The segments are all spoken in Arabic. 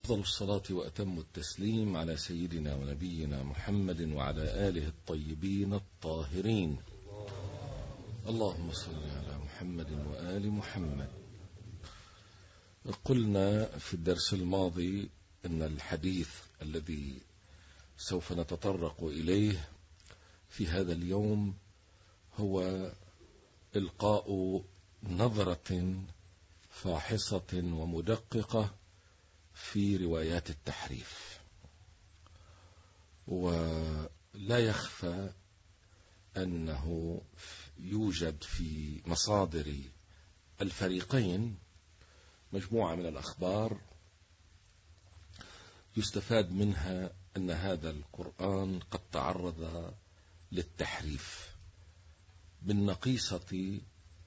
أفضل الصلاة وأتم التسليم على سيدنا ونبينا محمد وعلى آله الطيبين الطاهرين. اللهم صل على محمد وآل محمد. قلنا في الدرس الماضي أن الحديث الذي سوف نتطرق إليه في هذا اليوم هو إلقاء نظرة فاحصة ومدققة في روايات التحريف. ولا يخفى أنه يوجد في مصادر الفريقين مجموعة من الأخبار يستفاد منها أن هذا القرآن قد تعرض للتحريف بالنقيصة،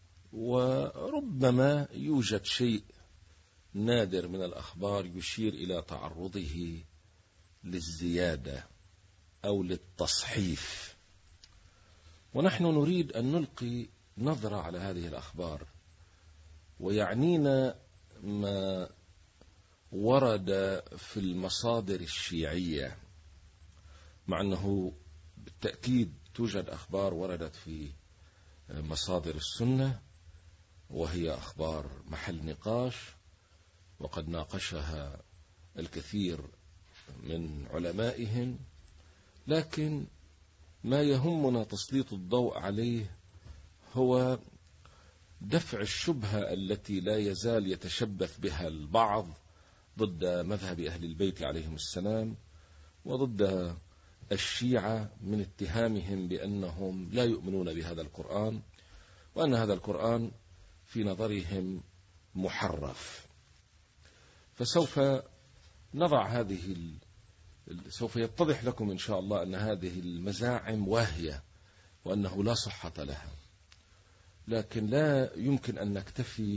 وربما يوجد شيء نادر من الأخبار يشير إلى تعرضه للزيادة أو للتصحيف. ونحن نريد أن نلقي نظرة على هذه الأخبار، ويعنينا ما ورد في المصادر الشيعية، مع أنه بالتأكيد توجد أخبار وردت في مصادر السنة وهي أخبار محل نقاش، وقد ناقشها الكثير من علمائهم، لكن ما يهمنا تسليط الضوء عليه هو دفع الشبهة التي لا يزال يتشبث بها البعض ضد مذهب أهل البيت عليهم السلام وضد الشيعة من اتهامهم بأنهم لا يؤمنون بهذا القرآن، وأن هذا القرآن في نظرهم محرف. فسوف نضع سوف يتضح لكم إن شاء الله أن هذه المزاعم واهية وأنه لا صحة لها، لكن لا يمكن أن نكتفي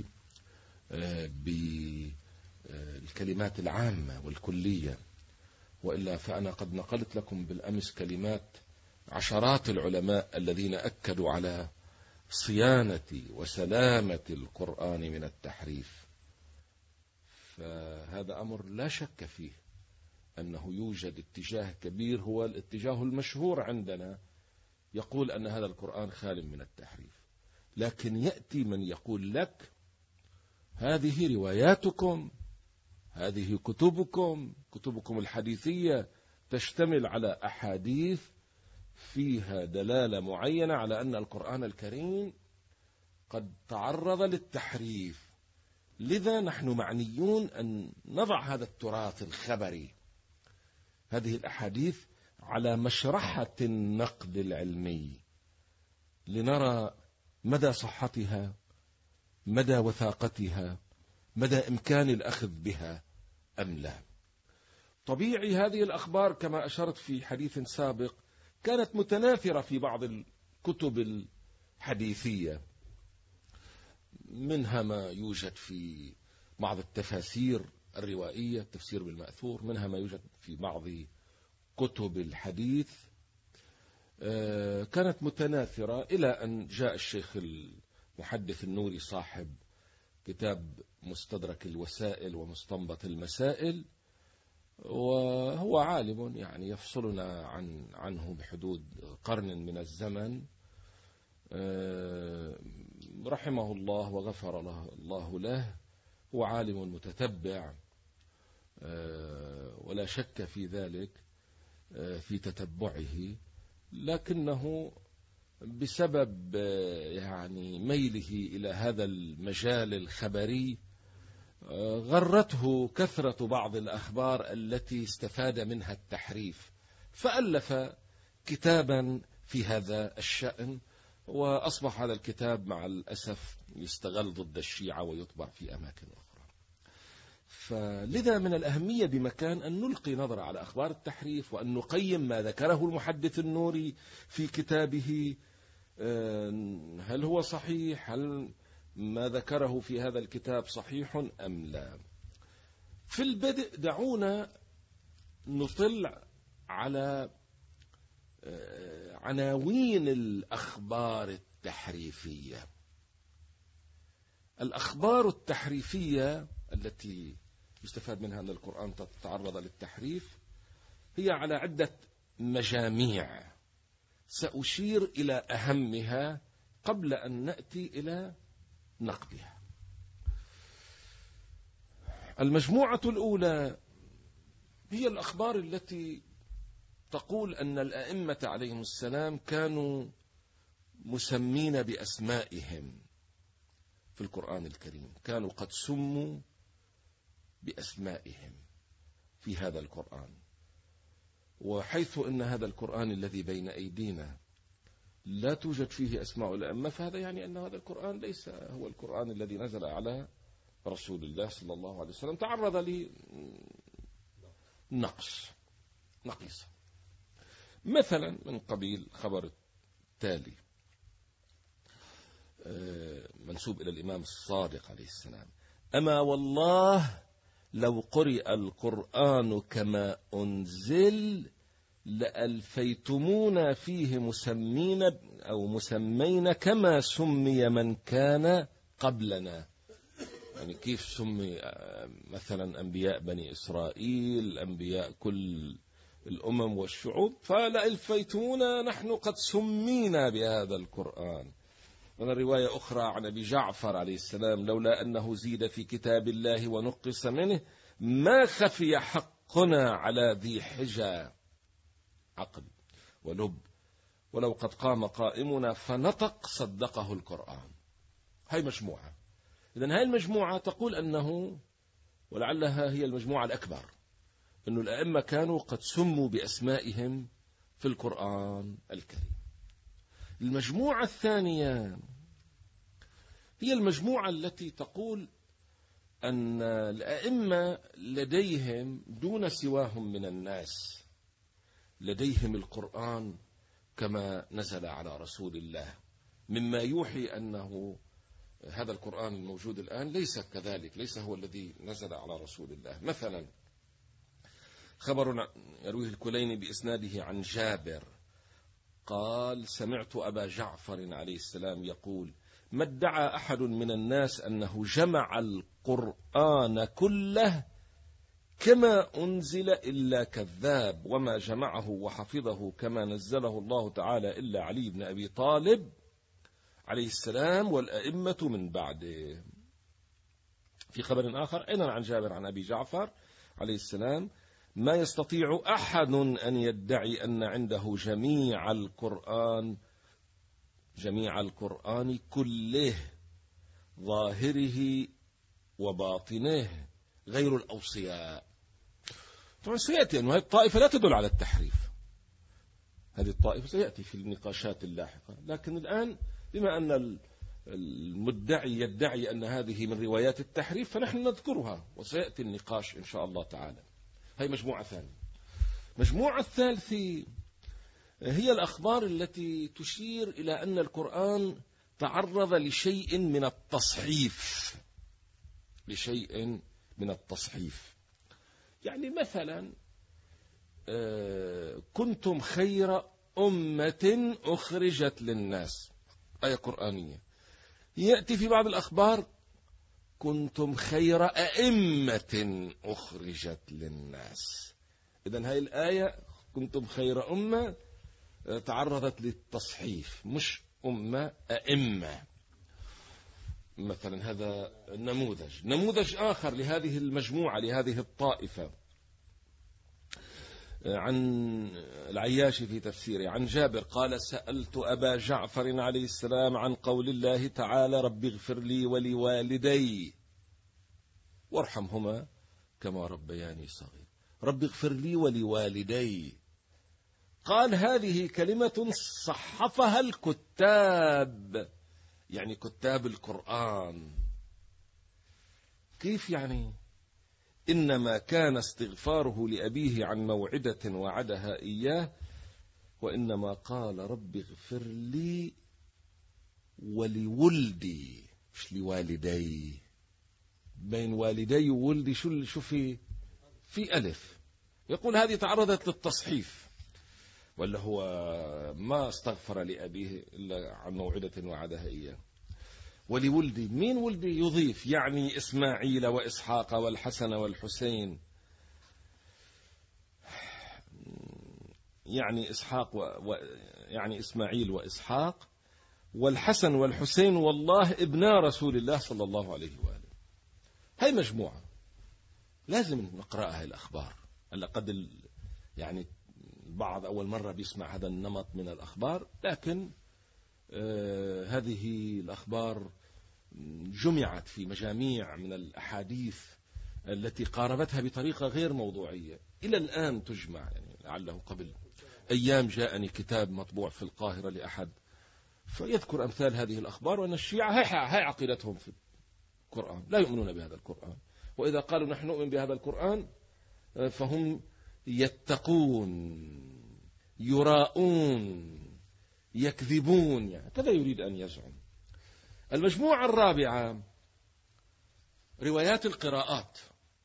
بالكلمات العامة والكلية، وإلا فأنا قد نقلت لكم بالأمس كلمات عشرات العلماء الذين أكدوا على صيانة وسلامة القرآن من التحريف. فهذا أمر لا شك فيه أنه يوجد اتجاه كبير، هو الاتجاه المشهور عندنا، يقول أن هذا القرآن خال من التحريف. لكن يأتي من يقول لك هذه رواياتكم، هذه كتبكم الحديثية تشتمل على أحاديث فيها دلالة معينة على أن القرآن الكريم قد تعرض للتحريف، لذا نحن معنيون أن نضع هذا التراث الخبري، هذه الأحاديث على مشرحة النقد العلمي لنرى مدى صحتها، مدى وثاقتها، مدى إمكان الأخذ بها أم لا. طبيعي هذه الأخبار كما أشرت في حديث سابق كانت متناثرة في بعض الكتب الحديثية، منها ما يوجد في بعض التفاسير الروائية، التفسير بالمأثور، منها ما يوجد في بعض كتب الحديث، كانت متناثرة إلى أن جاء الشيخ المحدث النوري صاحب كتاب مستدرك الوسائل ومستنبط المسائل، وهو عالم يعني يفصلنا عنه بحدود قرن من الزمن، رحمه الله وغفر الله له. هو عالم متتبع ولا شك في ذلك في تتبعه، لكنه بسبب يعني ميله إلى هذا المجال الخبري غرته كثرة بعض الأخبار التي استفاد منها التحريف، فألف كتابا في هذا الشأن، وأصبح هذا الكتاب مع الأسف يستغل ضد الشيعة ويطبع في أماكن أخرى. فلذا من الأهمية بمكان أن نلقي نظرة على أخبار التحريف، وأن نقيم ما ذكره المحدث النوري في كتابه، هل هو صحيح، هل ما ذكره في هذا الكتاب صحيح أم لا. في البدء دعونا نطل على عناوين الأخبار التحريفية. الأخبار التحريفية التي يستفاد منها أن القرآن تعرض للتحريف هي على عدة مجاميع، سأشير إلى أهمها قبل أن نأتي إلى نقدها. المجموعة الأولى هي الأخبار التي تقول أن الأئمة عليهم السلام كانوا مسمين بأسمائهم في القرآن الكريم، كانوا قد سموا بأسمائهم في هذا القرآن. وحيث أن هذا القرآن الذي بين أيدينا لا توجد فيه أسماء الأئمة، فهذا يعني أن هذا القرآن ليس هو القرآن الذي نزل على رسول الله صلى الله عليه وسلم، تعرض لنقص نقيصة. مثلا من قبيل خبر التالي منسوب إلى الإمام الصادق عليه السلام: أما والله لو قرئ القرآن كما أنزل لألفيتمونا فيه مسمين أو مسمين كما سمي من كان قبلنا. يعني كيف سمي مثلا أنبياء بني إسرائيل، أنبياء كل الأمم والشعوب، فلألفيتمونا نحن قد سمينا بهذا القرآن. من رواية أخرى عن أبي جعفر عليه السلام: لولا أنه زيد في كتاب الله ونقص منه ما خفي حقنا على ذي حجى عقل ولب، ولو قد قام قائمنا فنطق صدقه القرآن. هاي مجموعة. إذن هاي المجموعة تقول أنه، ولعلها هي المجموعة الأكبر، أن الأئمة كانوا قد سموا بأسمائهم في القرآن الكريم. المجموعة الثانية هي المجموعة التي تقول أن الأئمة لديهم دون سواهم من الناس لديهم القرآن كما نزل على رسول الله، مما يوحي أنه هذا القرآن الموجود الآن ليس كذلك، ليس هو الذي نزل على رسول الله. مثلا خبر يرويه الكليني بإسناده عن جابر قال: سمعت أبا جعفر عليه السلام يقول: ما ادعى أحد من الناس أنه جمع القرآن كله كما أنزل إلا كذاب، وما جمعه وحفظه كما نزله الله تعالى إلا علي بن أبي طالب عليه السلام والأئمة من بعده. في خبر آخر أيضا عن جابر عن أبي جعفر عليه السلام: ما يستطيع أحد أن يدعي أن عنده جميع القرآن كله ظاهره وباطنه غير الأوصياء. طبعا سيأتي أن هذه الطائفة لا تدل على التحريف، هذه الطائفة سيأتي في النقاشات اللاحقة، لكن الآن بما أن المدعي يدعي أن هذه من روايات التحريف فنحن نذكرها وسيأتي النقاش إن شاء الله تعالى. هذه مجموعة ثانية. مجموعة الثالثة هي الأخبار التي تشير إلى أن القرآن تعرض لشيء من التصحيف. يعني مثلا كنتم خير أمة أخرجت للناس، آية قرآنية. يأتي في بعض الأخبار كنتم خير أئمة أخرجت للناس. إذن هاي الآية كنتم خير أمة تعرضت للتصحيف، مش أمة، أئمة. مثلا هذا نموذج آخر لهذه المجموعة، لهذه الطائفة. عن العياشي في تفسيره عن جابر قال: سألت أبا جعفر عليه السلام عن قول الله تعالى: رب اغفر لي ولوالدي وارحمهما كما ربياني صغير. رب اغفر لي ولوالدي، قال: هذه كلمة صحفها الكتاب، يعني كتاب القرآن. كيف يعني؟ إنما كان استغفاره لأبيه عن موعدة وعدها إياه، وإنما قال: رب اغفر لي ولولدي، مش لوالدي. بين والدي وولدي شو في ألف. يقول هذه تعرضت للتصحيف، ولا هو ما استغفر لأبيه إلا عن موعدة وعدها إياه. ولولدي. مين ولدي؟ يضيف يعني إسماعيل وإسحاق والحسن والحسين، يعني يعني إسماعيل وإسحاق والحسن والحسين والله ابنا رسول الله صلى الله عليه وآله. هاي مجموعة لازم نقرأها الأخبار. هلا قد يعني البعض أول مرة بيسمع هذا النمط من الأخبار، لكن هذه الأخبار جمعت في مجاميع من الأحاديث التي قاربتها بطريقة غير موضوعية، إلى الآن تجمع. يعني لعله قبل أيام جاءني كتاب مطبوع في القاهرة لأحد فيذكر أمثال هذه الأخبار، وأن الشيعة هاي عقيدتهم في القرآن، لا يؤمنون بهذا القرآن، وإذا قالوا نحن نؤمن بهذا القرآن فهم يتقون، يراؤون، يكذبون، يعني كذا يريد أن يزعم. المجموعة الرابعة روايات القراءات.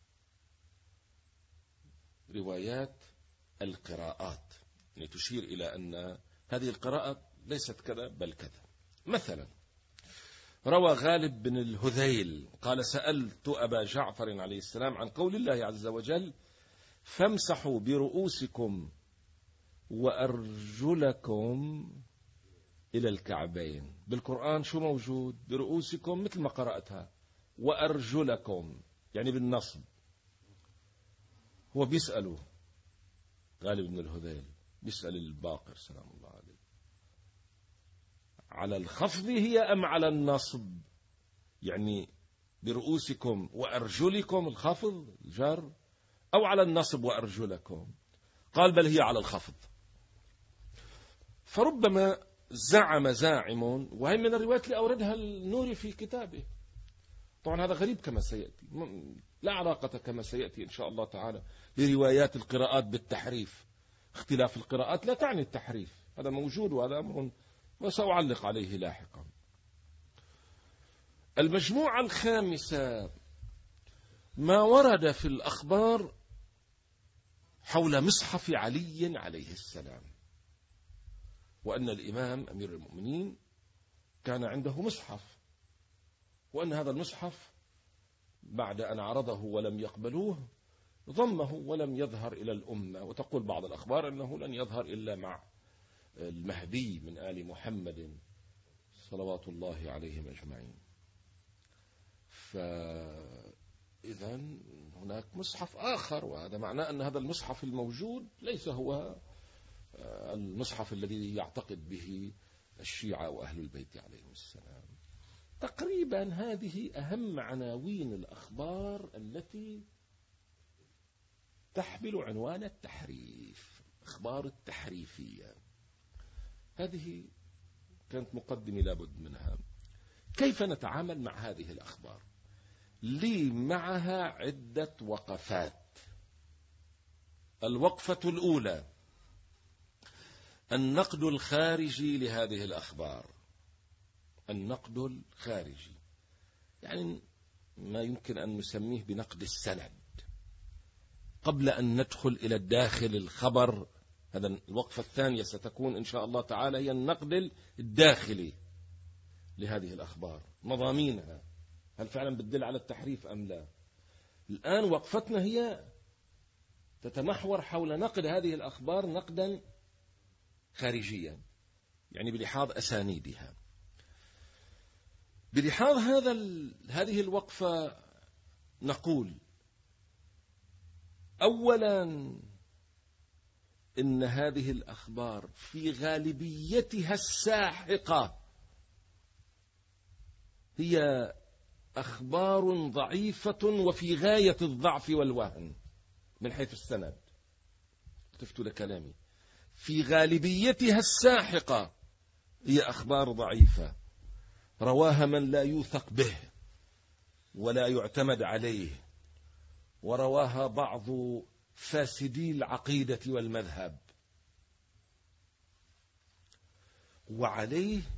روايات القراءات يعني تشير إلى أن هذه القراءة ليست كذا بل كذا. مثلا روى غالب بن الهذيل قال سألت أبا جعفر عليه السلام عن قول الله عز وجل فامسحوا برؤوسكم وأرجلكم إلى الكعبين. بالقرآن شو موجود؟ برؤوسكم مثل ما قرأتها، وأرجلكم يعني بالنصب. هو بيسأله غالب بن الهذيل، بيسأل الباقر سلام الله عليه على الخفض هي أم على النصب؟ يعني برؤوسكم وأرجلكم الخفض الجر، أو على النصب وأرجلكم؟ قال بل هي على الخفض. فربما زعم زاعم، وهي من الروايات اللي أوردها النوري في كتابه، طبعا هذا غريب كما سيأتي، لا علاقة كما سيأتي إن شاء الله تعالى لروايات القراءات بالتحريف. اختلاف القراءات لا تعني التحريف، هذا موجود وهذا أمر وسأعلق عليه لاحقا. المجموعة الخامسة ما ورد في الأخبار حول مصحف علي عليه السلام، وأن الإمام أمير المؤمنين كان عنده مصحف، وأن هذا المصحف بعد أن عرضه ولم يقبلوه ضمه ولم يظهر إلى الأمة. وتقول بعض الأخبار أنه لن يظهر إلا مع المهدي من آل محمد صلوات الله عليهم أجمعين. فإذا هناك مصحف آخر، وهذا معناه أن هذا المصحف الموجود ليس هو المصحف الذي يعتقد به الشيعة وأهل البيت عليهم السلام. تقريبا هذه أهم عناوين الأخبار التي تحمل عنوان التحريف، أخبار التحريفية. هذه كانت مقدمة لابد منها. كيف نتعامل مع هذه الأخبار؟ لي معها عدة وقفات. الوقفة الأولى النقد الخارجي لهذه الأخبار. النقد الخارجي يعني ما يمكن أن نسميه بنقد السند قبل أن ندخل إلى الداخل الخبر. هذا الوقفة الثانية ستكون إن شاء الله تعالى هي النقد الداخلي لهذه الأخبار، مضامينها، هل فعلا بتدل على التحريف أم لا. الآن وقفتنا هي تتمحور حول نقد هذه الأخبار نقدا خارجيا، يعني بلحاظ أسانيدها. بلحاظ هذه الوقفة نقول أولا إن هذه الأخبار في غالبيتها الساحقة هي أخبار ضعيفة وفي غاية الضعف والوهن من حيث السند. التفتوا لكلامي، في غالبيتها الساحقة هي أخبار ضعيفة رواها من لا يوثق به ولا يعتمد عليه، ورواها بعض فاسدي العقيدة والمذهب، وعليه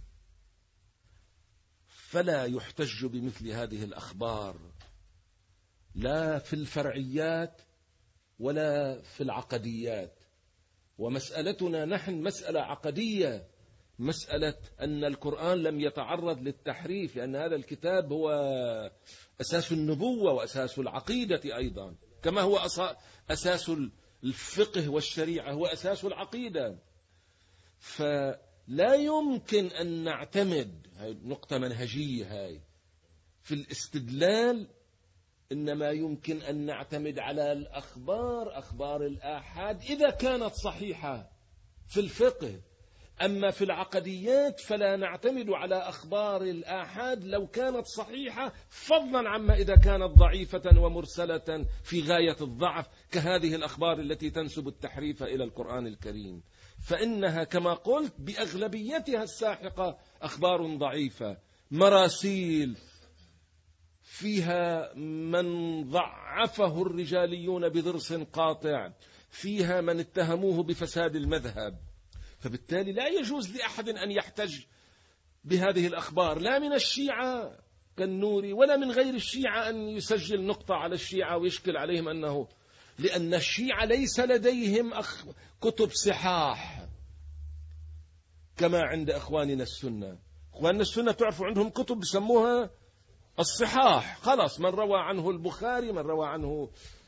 فلا يحتج بمثل هذه الأخبار لا في الفرعيات ولا في العقديات. ومسألتنا نحن مسألة عقدية مسألة أن القرآن لم يتعرض للتحريف، لأن هذا الكتاب هو أساس النبوة وأساس العقيدة أيضا، كما هو أساس الفقه والشريعة هو أساس العقيدة. فلا يمكن أن نعتمد، هاي نقطة منهجية هاي في الاستدلال، إنما يمكن أن نعتمد على الأخبار، أخبار الآحاد إذا كانت صحيحة في الفقه. أما في العقديات فلا نعتمد على أخبار الآحاد لو كانت صحيحة، فضلا عما إذا كانت ضعيفة ومرسلة في غاية الضعف كهذه الأخبار التي تنسب التحريف إلى القرآن الكريم، فإنها كما قلت بأغلبيتها الساحقة أخبار ضعيفة، مراسيل فيها من ضعفه الرجاليون بضرس قاطع، فيها من اتهموه بفساد المذهب. فبالتالي لا يجوز لأحد أن يحتج بهذه الأخبار، لا من الشيعة كالنوري ولا من غير الشيعة أن يسجل نقطة على الشيعة ويشكل عليهم أنه، لأن الشيعة ليس لديهم كتب صحاح كما عند أخواننا السنة. أخواننا السنة تعرفوا عندهم كتب بسموها الصحاح، خلاص من روى عنه البخاري من روى عنه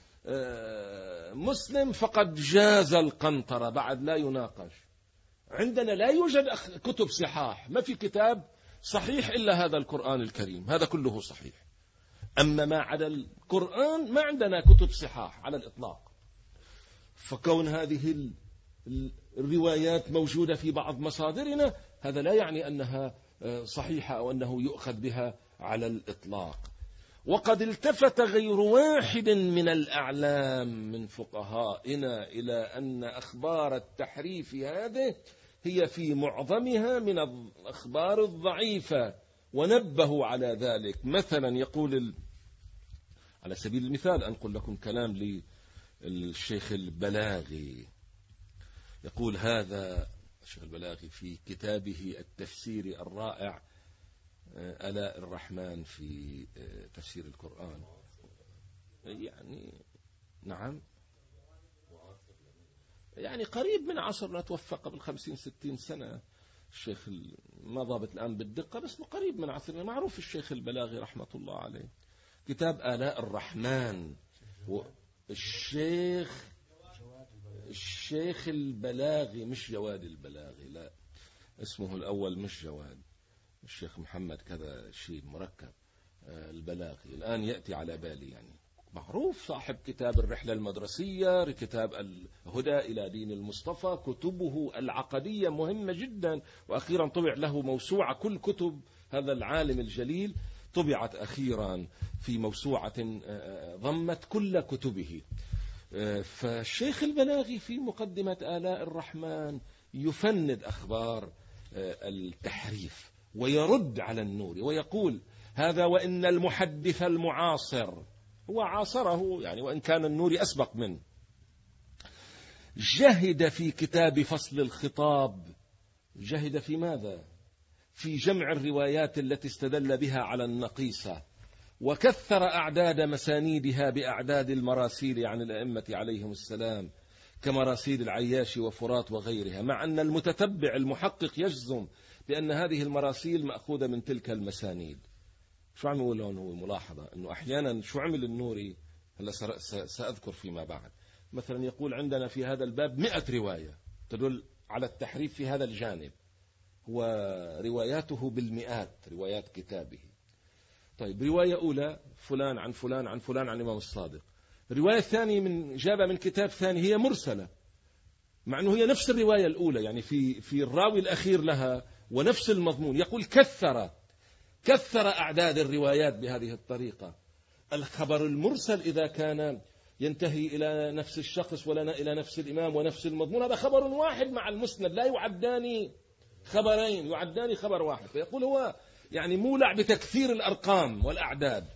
مسلم فقد جاز القنطرة، بعد لا يناقش. عندنا لا يوجد كتب صحاح، ما في كتاب صحيح إلا هذا القرآن الكريم، هذا كله صحيح. أما ما عدا القرآن ما عندنا كتب صحاح على الإطلاق. فكون هذه الروايات موجودة في بعض مصادرنا هذا لا يعني أنها صحيحة أو أنه يؤخذ بها على الإطلاق. وقد التفت غير واحد من الأعلام من فقهائنا إلى أن أخبار التحريف هذه هي في معظمها من الأخبار الضعيفة، ونبهوا على ذلك. مثلا يقول على سبيل المثال أنقل لكم كلام للشيخ البلاغي، يقول هذا الشيخ البلاغي في كتابه التفسير الرائع آلاء الرحمن في تفسير القرآن، يعني نعم يعني قريب من عصرنا، توفى قبل 50-60 سنة الشيخ، ما ضابط الآن بالدقة بس قريب من عصرنا، معروف الشيخ البلاغي رحمة الله عليه. كتاب آلاء الرحمن، الشيخ البلاغي مش جواد البلاغي، لا اسمه الأول مش جواد، الشيخ محمد كذا شيء مركب، البلاغي الآن يأتي على بالي، يعني معروف صاحب كتاب الرحلة المدرسية، كتاب الهدى إلى دين المصطفى، كتبه العقدية مهمة جدا، وأخيرا طبع له موسوعة، كل كتب هذا العالم الجليل طبعت أخيرا في موسوعة ضمت كل كتبه. فالشيخ البلاغي في مقدمة آلاء الرحمن يفند أخبار التحريف ويرد على النوري ويقول هذا وإن المحدث المعاصر، هو عاصره يعني وإن كان النوري أسبق منه، جهد في كتاب فصل الخطاب، جهد في ماذا؟ في جمع الروايات التي استدل بها على النقيصة، وكثر أعداد مسانيدها بأعداد المراسيل عن الأئمة عليهم السلام كمراسيل العياشي وفرات وغيرها، مع أن المتتبع المحقق يجزم بأن هذه المراسيل مأخوذة من تلك المسانيد. شو عم يقول هون؟ هو ملاحظة أنه أحيانا شو عمل النوري، هلا سأذكر فيما بعد، مثلا يقول عندنا في هذا الباب 100 رواية تدل على التحريف في هذا الجانب، ورواياته بالمئات روايات كتابه. طيب رواية أولى فلان عن فلان عن فلان عن الإمام الصادق، رواية ثانية جابها من كتاب ثاني هي مرسلة، مع أنه هي نفس الرواية الأولى، يعني في الراوي الأخير لها ونفس المضمون. يقول كثر أعداد الروايات بهذه الطريقة. الخبر المرسل إذا كان ينتهي إلى نفس الشخص ولا إلى نفس الإمام ونفس المضمون، هذا خبر واحد مع المسند، لا يعدان خبرين، يعدان خبر واحد. فيقول هو يعني مولع بتكثير الأرقام والأعداد.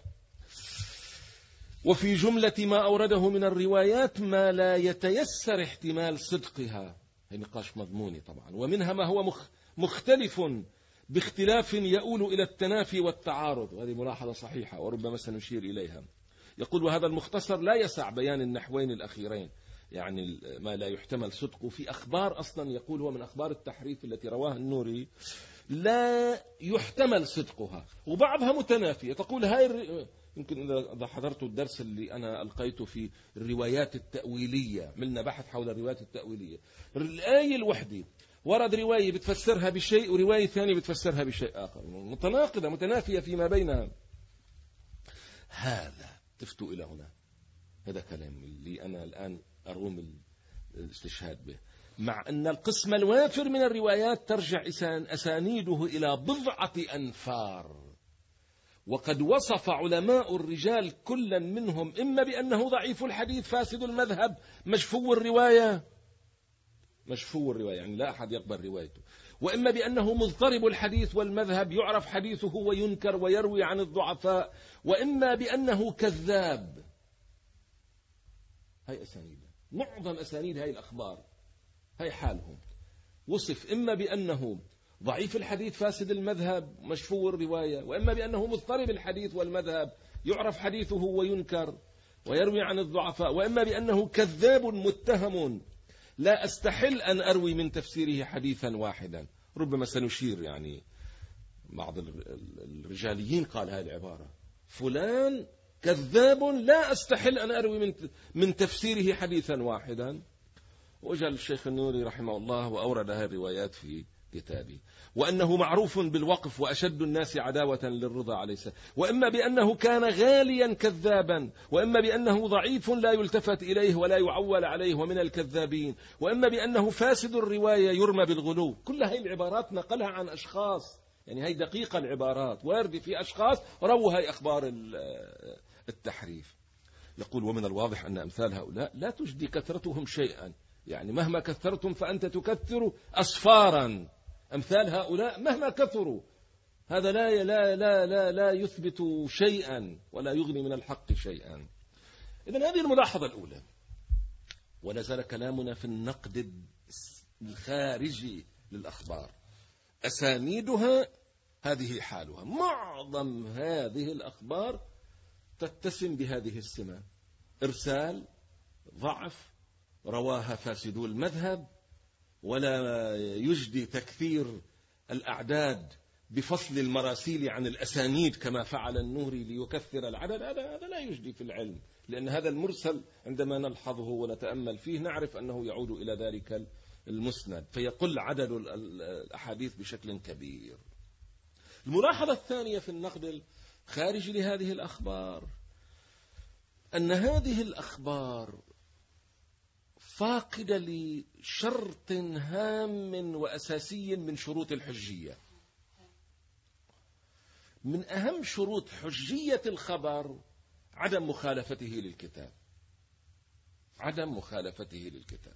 وفي جملة ما أورده من الروايات ما لا يتيسر احتمال صدقها، هي نقاش مضموني طبعا، ومنها ما هو مختلف باختلاف يؤول إلى التنافي والتعارض، وهذه ملاحظة صحيحة وربما سنشير إليها. يقول وهذا المختصر لا يسع بيان النحوين الأخيرين، يعني ما لا يحتمل صدقه في أخبار أصلا يقول هو من أخبار التحريف التي رواها النوري لا يحتمل صدقها، وبعضها متنافية. تقول هاي يمكن إذا حضرتوا الدرس اللي أنا ألقيته في الروايات التأويلية، عملنا بحث حول الروايات التأويلية، الآية الوحدة ورد رواية بتفسرها بشيء ورواية ثانية بتفسرها بشيء آخر، متناقضة متنافية فيما بينها. هذا تفتوا إلى هنا، هذا كلام اللي أنا الآن أروم الاستشهاد به، مع أن القسم الوافر من الروايات ترجع أسانيده إلى بضعة أنفار، وقد وصف علماء الرجال كلا منهم إما بأنه ضعيف الحديث فاسد المذهب مجفو الرواية يعني لا أحد يقبل روايته، وإما بأنه مضطرب الحديث والمذهب يعرف حديثه وينكر ويروي عن الضعفاء، وإما بأنه كذاب. هاي أسانيد، معظم أسانيد هاي الأخبار هاي حالهم، وصف إما بأنه ضعيف الحديث فاسد المذهب مشفو الرواية، وإما بأنه مضطرب الحديث والمذهب يعرف حديثه وينكر ويروي عن الضعفاء، وإما بأنه كذاب متهم لا أستحل أن أروي من تفسيره حديثا واحدا. ربما سنشير يعني بعض الرجاليين قال هذه العبارة، فلان كذاب لا أستحل أن أروي من تفسيره حديثا واحدا. وجاء الشيخ النوري رحمه الله وأورد هذه الروايات في كتابه، وأنه معروف بالوقف وأشد الناس عداوة للرضا عليه السلام، وإما بأنه كان غاليا كذابا، وإما بأنه ضعيف لا يلتفت إليه ولا يعول عليه ومن الكذابين، وإما بأنه فاسد الرواية يرمى بالغلو. كل هذه العبارات نقلها عن أشخاص، يعني هي دقيقة العبارات، وارد في أشخاص رووا هاي أخبار التحريف. يقول ومن الواضح أن أمثال هؤلاء لا تجدي كثرتهم شيئا، يعني مهما كثرتم فأنت تكثر أصفارا، أمثال هؤلاء مهما كثروا هذا لا يثبت شيئا ولا يغني من الحق شيئا. إذن هذه الملاحظة الأولى. ونزل كلامنا في النقد الخارجي للأخبار، أسانيدها هذه حالها، معظم هذه الأخبار تتسم بهذه السمة: إرسال، ضعف، رواها فاسدو المذهب، ولا يجدي تكثير الأعداد بفصل المراسيل عن الأسانيد كما فعل النوري ليكثر العدد. هذا لا يجدي في العلم، لأن هذا المرسل عندما نلحظه ونتأمل فيه نعرف أنه يعود إلى ذلك المسند، فيقل عدد الأحاديث بشكل كبير. الملاحظة الثانية في النقد الخارجي لهذه الأخبار أن هذه الأخبار فاقدة لشرط هام وأساسي من شروط الحجية. من أهم شروط حجية الخبر عدم مخالفته للكتاب، عدم مخالفته للكتاب.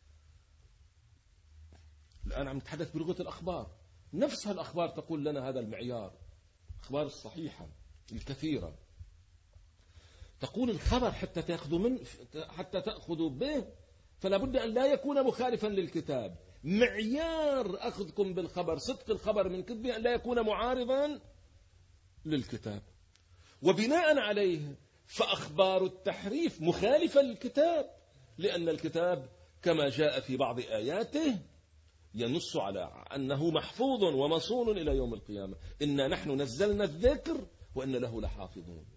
الآن عم نتحدث بلغة الأخبار، نفسها الأخبار تقول لنا هذا المعيار، الأخبار الصحيحة الكثيرة تقول الخبر حتى تأخذوا به فلا بد أن لا يكون مخالفا للكتاب. معيار أخذكم بالخبر، صدق الخبر من كذبه، أن لا يكون معارضا للكتاب. وبناء عليه فأخبار التحريف مخالفة للكتاب، لأن الكتاب كما جاء في بعض آياته ينص على أنه محفوظ ومصون إلى يوم القيامة: إنا نحن نزلنا الذكر وإن له لحافظون.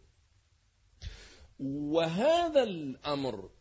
وهذا الأمر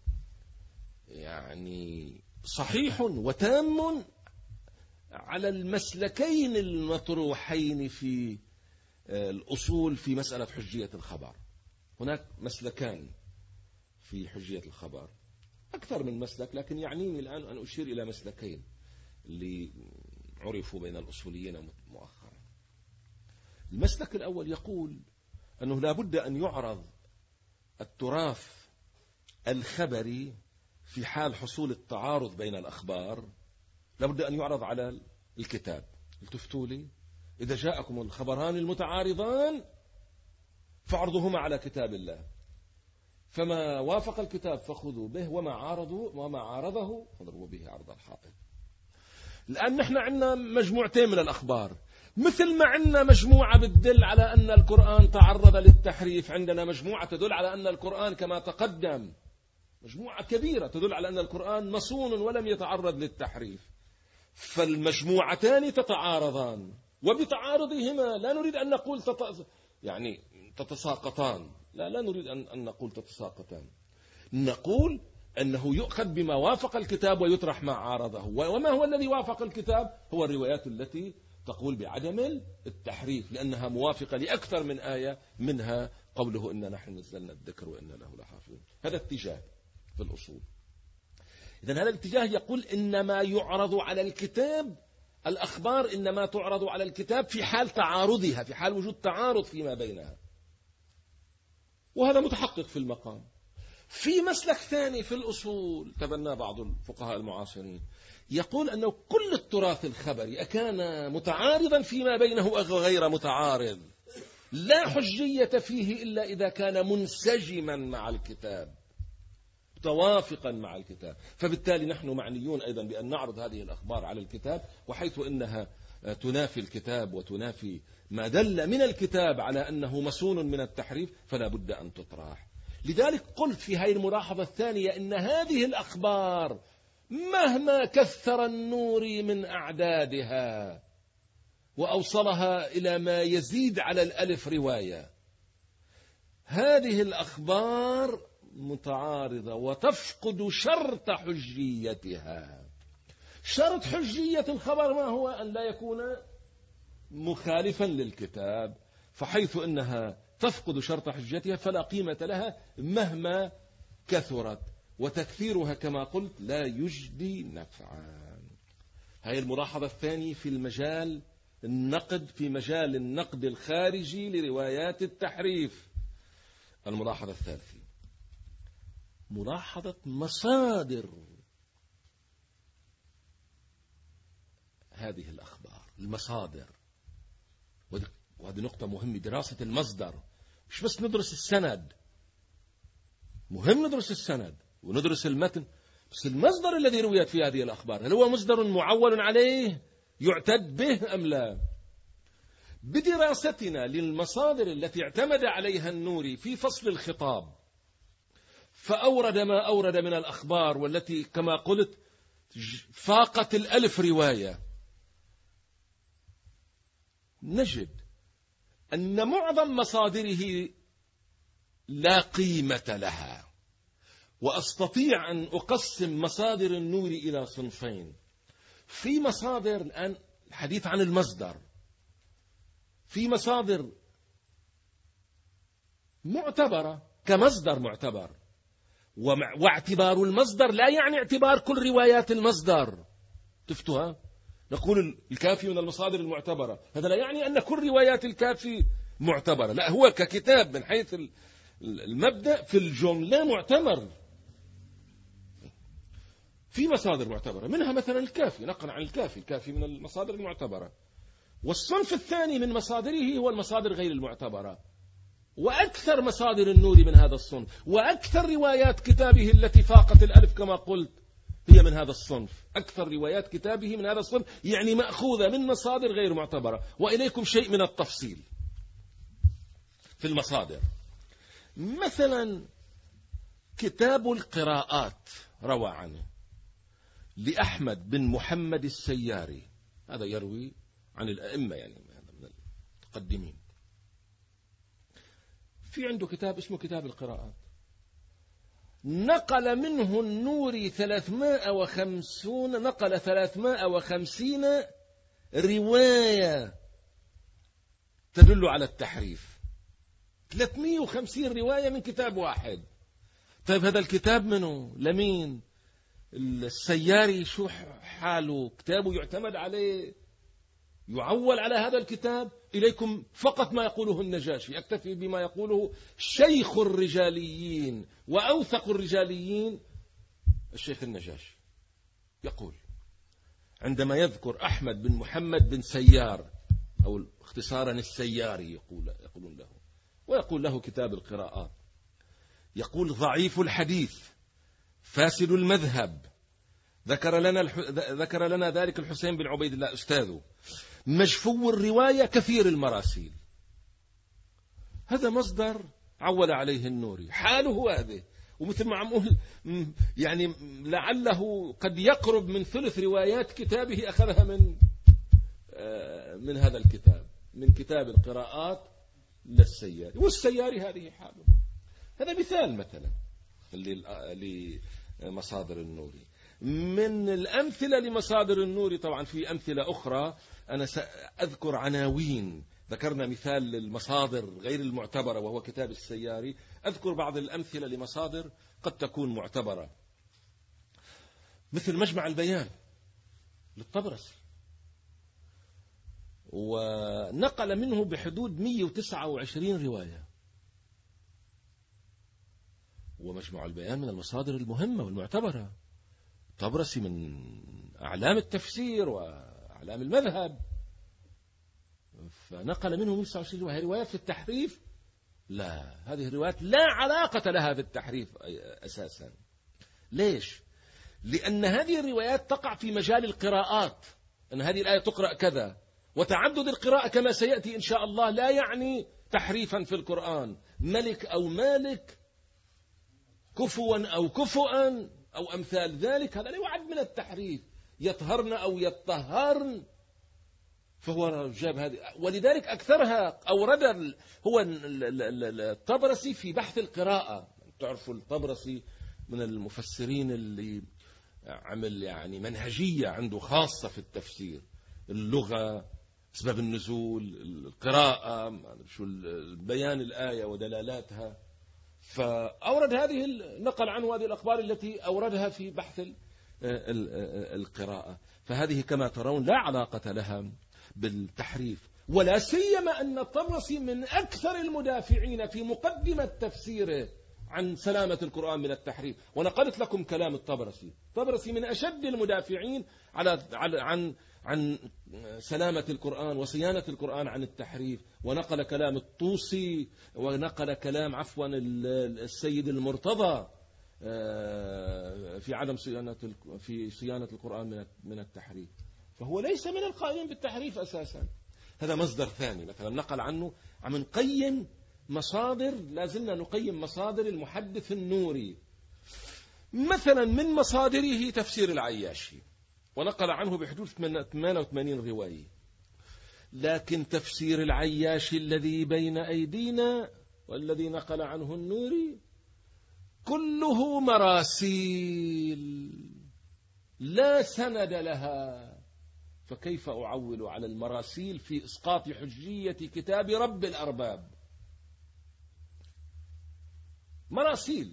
يعني صحيح وتام على المسلكين المطروحين في الأصول في مسألة حجية الخبر. هناك مسلكان في حجية الخبر، أكثر من مسلك، لكن يعنيني الآن أن أشير إلى مسلكين اللي عرفوا بين الأصوليين مؤخرا. المسلك الأول يقول أنه لا بد أن يعرض التراث الخبري في حال حصول التعارض بين الأخبار، لا بد أن يعرض على الكتاب. التفتوا لي، إذا جاءكم الخبران المتعارضان فعرضهما على كتاب الله، فما وافق الكتاب فخذوا به، وما عارضه فاضربوا به عرض الحائط. الآن نحن عندنا مجموعتين من الأخبار، مثل ما عندنا مجموعة بتدل على أن القرآن تعرض للتحريف، عندنا مجموعة تدل على أن القرآن كما تقدم مجموعة كبيرة تدل على أن القرآن مصون ولم يتعرض للتحريف. فالمجموعتان تتعارضان، وبتعارضهما لا نريد أن نقول يعني تتساقطان، لا نريد أن نقول تتساقطان، نقول أنه يؤخذ بما وافق الكتاب ويطرح ما عارضه. وما هو الذي وافق الكتاب؟ هو الروايات التي تقول بعدم التحريف، لأنها موافقة لأكثر من آية، منها قوله إنا نحن نزلنا الذكر وإنا له لحافظون. هذا اتجاه في الأصول. إذن هذا الاتجاه يقول إنما يعرض على الكتاب، الأخبار إنما تعرض على الكتاب في حال تعارضها، في حال وجود تعارض فيما بينها، وهذا متحقق في المقام. في مسلك ثاني في الأصول تبنى بعض الفقهاء المعاصرين، يقول أنه كل التراث الخبري أكان متعارضا فيما بينه أو غير متعارض، لا حجية فيه إلا إذا كان منسجما مع الكتاب، متوافقا مع الكتاب. فبالتالي نحن معنيون أيضا بأن نعرض هذه الأخبار على الكتاب، وحيث إنها تنافي الكتاب وتنافي ما دل من الكتاب على أنه مسون من التحريف فلا بد أن تطرح. لذلك قلت في هذه الملاحظة الثانية إن هذه الأخبار مهما كثر النور من أعدادها وأوصلها إلى ما يزيد على الألف رواية، هذه الأخبار متعارضة وتفقد شرط حجيتها. شرط حجية الخبر ما هو؟ أن لا يكون مخالفا للكتاب، فحيث أنها تفقد شرط حجيتها فلا قيمة لها مهما كثرت، وتكثيرها كما قلت لا يجدي نفعا. هذه الملاحظة الثانية في المجال النقد، في مجال النقد الخارجي لروايات التحريف. الملاحظة الثالثة ملاحظة مصادر هذه الأخبار، المصادر. وهذه نقطة مهمة، دراسة المصدر، مش بس ندرس السند، مهم ندرس السند وندرس المتن، بس المصدر الذي رويت في هذه الأخبار هل هو مصدر معول عليه يعتد به أم لا؟ بدراستنا للمصادر التي اعتمد عليها النوري في فصل الخطاب فأورد ما أورد من الأخبار والتي كما قلت فاقت الألف رواية، نجد أن معظم مصادره لا قيمة لها. وأستطيع أن أقسم مصادر النور إلى صنفين. في مصادر الآن الحديث عن المصدر، في مصادر معتبرة كمصدر معتبر، واعتبار المصدر لا يعني اعتبار كل روايات المصدر. تفتوها؟ نقول الكافي من المصادر المعتبرة، هذا لا يعني أن كل روايات الكافي معتبرة، لا، هو ككتاب من حيث المبدأ في الجملة معتبر. في مصادر معتبرة منها مثلا الكافي، نقل عن الكافي من المصادر المعتبرة. والصنف الثاني من مصادره هو المصادر غير المعتبرة، وأكثر مصادر النور من هذا الصنف، وأكثر روايات كتابه التي فاقت الألف كما قلت هي من هذا الصنف. أكثر روايات كتابه من هذا الصنف، يعني مأخوذة من مصادر غير معتبرة. وإليكم شيء من التفصيل في المصادر. مثلا كتاب القراءات روى عنه لأحمد بن محمد السياري، هذا يروي عن الأئمة، يعني هذا من المتقدمين. في عنده كتاب اسمه كتاب القراءات، نقل منه النوري 350 رواية تدل على التحريف. 350 رواية من كتاب واحد. طيب هذا الكتاب منه لمين؟ السياري شو حاله؟ كتابه يعتمد عليه، يعول على هذا الكتاب. إليكم فقط ما يقوله النجاشي، أكتفي بما يقوله شيخ الرجاليين وأوثق الرجاليين الشيخ النجاشي. يقول عندما يذكر أحمد بن محمد بن سيار، أو اختصارا السياري يقولون له، ويقول له كتاب القراءات، يقول ضعيف الحديث فاسد المذهب، ذكر لنا ذلك الحسين بن عبيد الله أستاذه، مجفو الرواية كثير المراسيل. هذا مصدر عول عليه النوري، حاله هذه، ومثل ما عم أقول يعني لعله قد يقرب من ثلث روايات كتابه أخذها من هذا الكتاب، من كتاب القراءات للسياري. والسياري هذه حاله. هذا مثال مثلا لمصادر النوري. من الأمثلة لمصادر النوري طبعا في أمثلة أخرى، أنا سأذكر عناوين. ذكرنا مثال للمصادر غير المعتبرة وهو كتاب السياري، أذكر بعض الأمثلة لمصادر قد تكون معتبرة، مثل مجمع البيان للطبرسي، ونقل منه بحدود 129 رواية. ومجمع البيان من المصادر المهمة والمعتبرة، الطبرسي من أعلام التفسير وأعلام المذهب، فنقل منه 129 رواية. روايات في التحريف؟ لا، هذه الروايات لا علاقة لها بالتحريف أساسا. ليش؟ لأن هذه الروايات تقع في مجال القراءات، أن هذه الآية تقرأ كذا، وتعدد القراءة كما سيأتي إن شاء الله لا يعني تحريفا في القرآن، ملك أو مالك، كفوا أو كفؤا أو أمثال ذلك، هذا لا يعد من التحريف. يطهرن أو يطهرن، فهو جاب هذه. ولذلك أكثرها أورد هو الطبرسي في بحث القراءة. تعرفوا الطبرسي من المفسرين اللي عمل يعني منهجية عنده خاصة في التفسير، اللغة، أسباب النزول، القراءة، شو بيان الآية ودلالاتها. فأورد هذه، نقل عنه هذه الأخبار التي أوردها في بحث القراءة. فهذه كما ترون لا علاقة لها بالتحريف، ولا سيما أن الطبرسي من أكثر المدافعين في مقدمة تفسيره عن سلامة القرآن من التحريف. ونقلت لكم كلام الطبرسي من أشد المدافعين عن سلامة القرآن وصيانة القرآن عن التحريف. ونقل كلام الطوسي، ونقل كلام السيد المرتضى في عدم صيانة القرآن من التحريف. فهو ليس من القائلين بالتحريف أساسا. هذا مصدر ثاني مثلا نقل عنه. عم نقيم مصادر، لازلنا نقيم مصادر المحدث النوري. مثلا من مصادره تفسير العياشي، ونقل عنه بحدود 88 رواية. لكن تفسير العياشي الذي بين أيدينا والذي نقل عنه النوري كله مراسيل لا سند لها. فكيف أعول على المراسيل في إسقاط حجية كتاب رب الأرباب؟ مراسيل.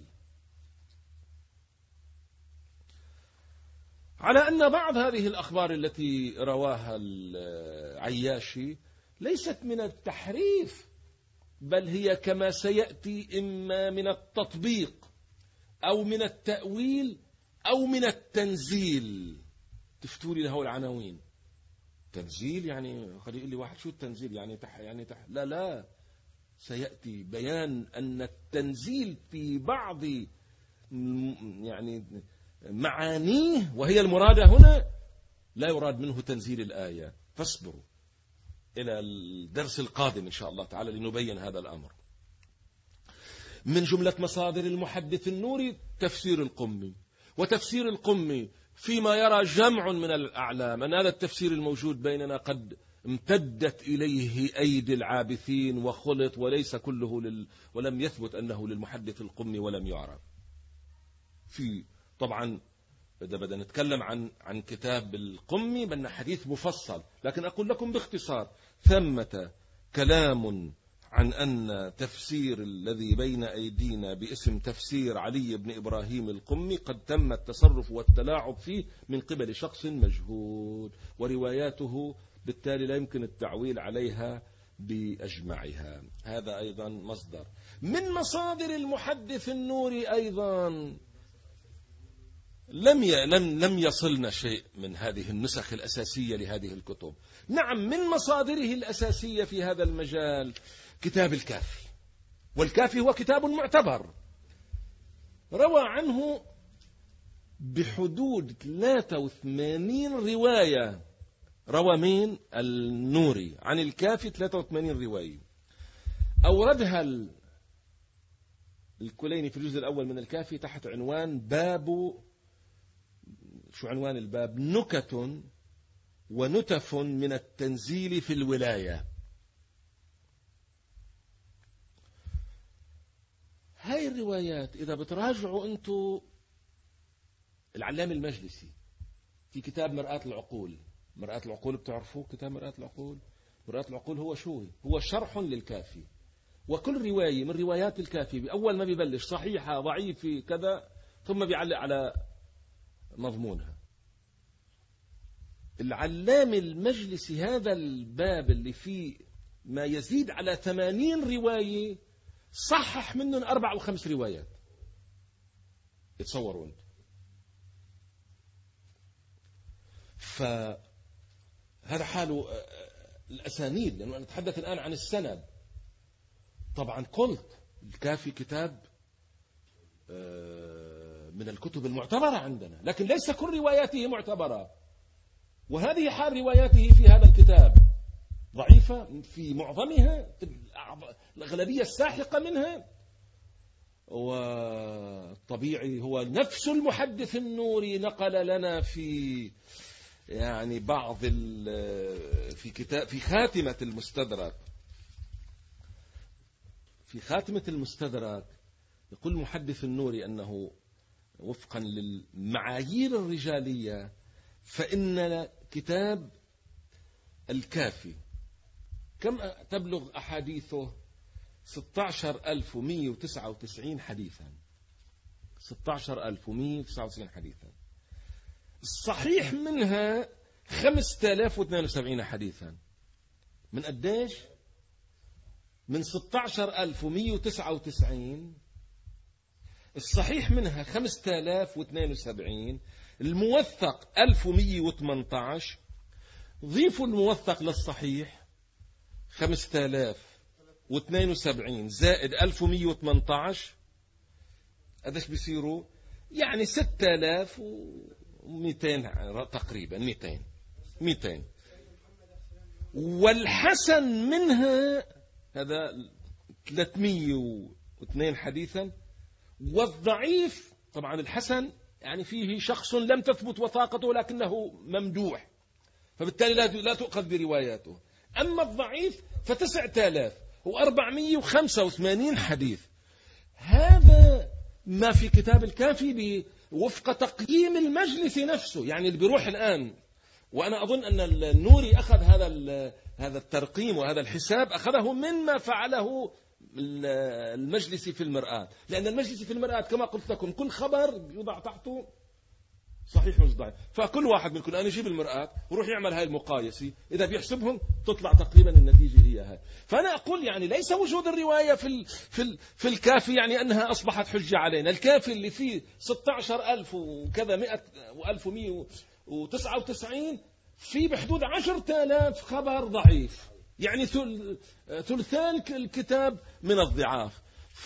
على أن بعض هذه الأخبار التي رواها العياشي ليست من التحريف، بل هي كما سيأتي إما من التطبيق أو من التأويل أو من التنزيل. تفتولي له العناوين. تنزيل يعني خلي يقول لي واحد شو التنزيل يعني لا سيأتي بيان أن التنزيل في بعض يعني معانيه وهي المرادة هنا لا يراد منه تنزيل الآية. فاصبروا إلى الدرس القادم إن شاء الله تعالى لنبين هذا الأمر. من جملة مصادر المحدث النوري تفسير القمي. وتفسير القمي فيما يرى جمع من الأعلام أن هذا التفسير الموجود بيننا قد امتدت إليه أيدي العابثين وخلط، وليس كله ولم يثبت أنه للمحدث القمي ولم يعرف. في طبعا إذا بدنا نتكلم عن كتاب القمي بدنا حديث مفصل، لكن أقول لكم باختصار ثمة كلام عن أن تفسير الذي بين أيدينا باسم تفسير علي بن إبراهيم القمي قد تم التصرف والتلاعب فيه من قبل شخص مجهول، ورواياته بالتالي لا يمكن التعويل عليها بأجمعها. هذا أيضا مصدر من مصادر المحدث النوري. أيضا لم يصلنا شيء من هذه النسخ الأساسية لهذه الكتب. نعم، من مصادره الأساسية في هذا المجال كتاب الكافي. والكافي هو كتاب معتبر، روى عنه بحدود 83 رواية. روى مين؟ النوري عن الكافي 83 رواية. أوردها الكليني في الجزء الأول من الكافي تحت عنوان باب، شو عنوان الباب؟ نكت ونتف من التنزيل في الولاية. هاي الروايات إذا بتراجعوا أنتوا العلامة المجلسي في كتاب مرآة العقول. مرآة العقول بتعرفوه كتاب مرآة العقول؟ مرآة العقول هو شو؟ هو شرح للكافي، وكل رواية من روايات الكافي بأول ما بيبلش صحيحة ضعيفة كذا ثم بيعلق على مضمونها. العلامة المجلسي هذا الباب اللي فيه ما يزيد على 80 رواية صحح منهم 4 أو 5 روايات. يتصوروا انت. فهذا حاله الأسانيد، لأنه نتحدث الآن عن السند. طبعا قلت الكافي كتاب من الكتب المعتبرة عندنا، لكن ليس كل رواياته معتبرة، وهذه حال رواياته في هذا الكتاب ضعيفة في معظمها، الأغلبية الساحقة منها. والطبيعي هو نفس المحدث النوري نقل لنا في يعني بعض في كتاب في خاتمة المستدرك، في خاتمة المستدرك يقول المحدث النوري أنه وفقا للمعايير الرجالية فإن كتاب الكافي كم تبلغ أحاديثه؟ 16,199 حديثا. 16,199 حديثا. الصحيح منها 5,072 حديثا. من قديش؟ من 16,199 الصحيح منها 5,072، الموثق 1,118، ضيفوا الموثق للصحيح 5,072 زائد 1,118، قديش بيصيروا؟ يعني 6,200 تقريبا، 200. والحسن منها هذا 302 حديثا. والضعيف طبعا الحسن يعني فيه شخص لم تثبت وثاقته لكنه ممدوح، فبالتالي لا تؤخذ برواياته. أما الضعيف ف9,485 حديث. هذا ما في كتاب الكافي وفق تقييم المجلس نفسه. يعني اللي بيروح الآن، وأنا أظن أن النوري أخذ هذا الترقيم وهذا الحساب أخذه مما فعله المجلس في المرآة، لأن المجلس في المرآة كما قلت لكم كل خبر يوضع تحته صحيح مش ضعيف، فكل واحد منكم الآن يجيب المرآة وروح يعمل هاي المقايسة، إذا بيحسبهم تطلع تقريبا النتيجة هي هاي. فأنا أقول يعني ليس وجود الرواية في الكافي يعني أنها أصبحت حجة علينا. الكافي اللي فيه 16,000 وكذا 100 و199 في بحدود 10,000 خبر ضعيف، يعني ثلثان الكتاب من الضعاف.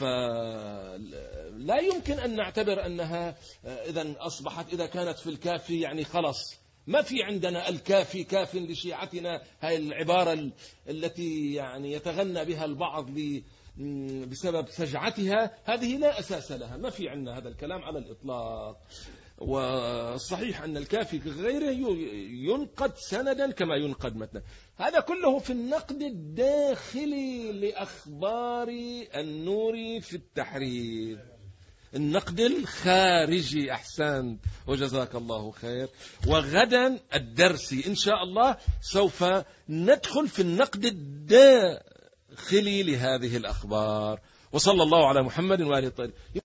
فلا يمكن أن نعتبر أنها إذا كانت في الكافي يعني خلص ما في عندنا الكافي كاف لشيعتنا. هاي العبارة التي يعني يتغنى بها البعض بسبب سجعتها، هذه لا أساس لها، ما في عندنا هذا الكلام على الإطلاق. والصحيح أن الكافي غيره ينقد سندا كما ينقد متنا. هذا كله في النقد الداخلي لأخبار النوري في التحرير. النقد الخارجي أحسنت وجزاك الله خير. وغدا الدرسي إن شاء الله سوف ندخل في النقد الداخلي لهذه الأخبار. وصلى الله على محمد وآله الطاهرين.